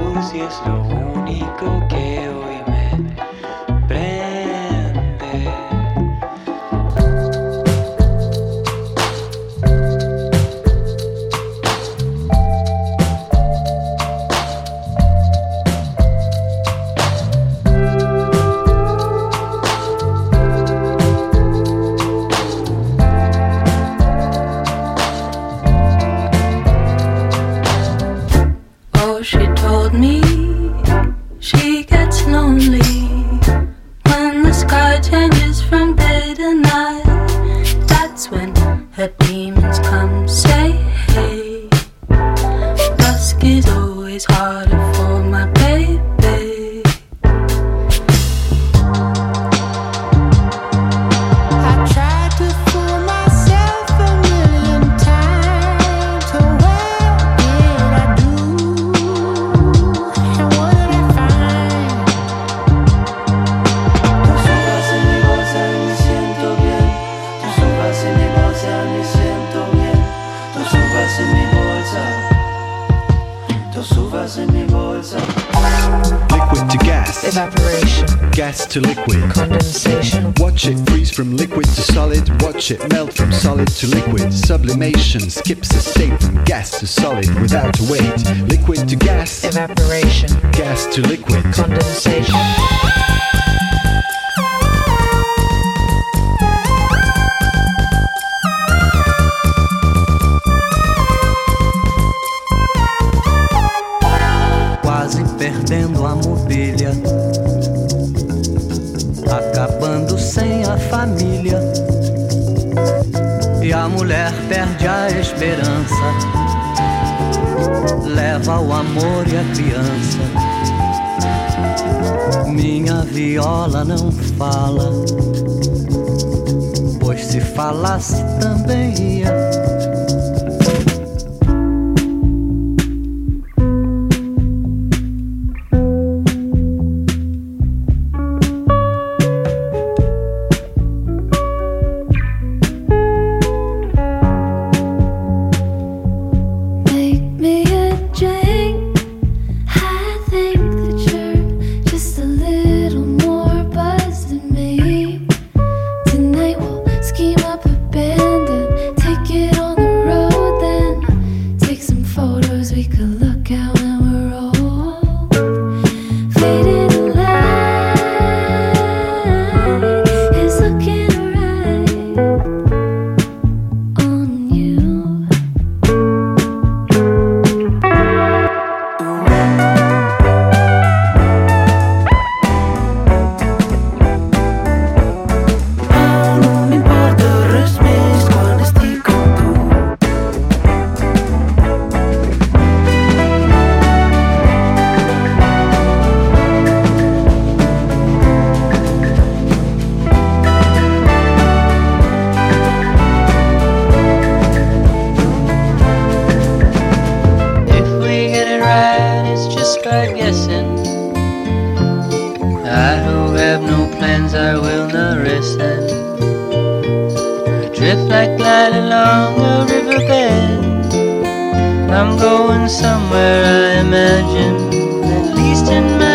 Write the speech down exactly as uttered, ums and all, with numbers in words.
luz y es lo único que hoy me prende. She told me she gets lonely when the sky changes from day to night. That's when her demons come say hey. Dusk is always harder for my baby. I tried to fool myself a million times. So what did I do? And what did I find? Tus hojas en mi bolsa y me siento bien. Tus hojas en mi bolsa y me siento bien. Tus hojas en mi bolsa. Tus hojas en mi bolsa. Liquid to gas, Evaporation, gas to liquid. condensation, Watch it freeze from liquid to solid. Watch it melt from solid to liquid. Sublimation skips the state from gas to solid without a wait. Liquid to gas, evaporation, gas to liquid. condensation. Quase perdendo a mobília, acabando sem a família. E a mulher perde a esperança, leva o amor e a criança. Minha viola não fala, pois se falasse também ia. Make me a drink. I think that you're just a little more buzzed than me. Tonight we'll scheme up a band and take it on the road. Then take some photos we could look at when we're old. Fading light is looking right on you. No m'importa res més quan estic amb tu. If we get it right, it's just right guessing. I who have no plans, I will not rest then. Drift like light along a riverbed. I'm going somewhere, I imagine, at least in my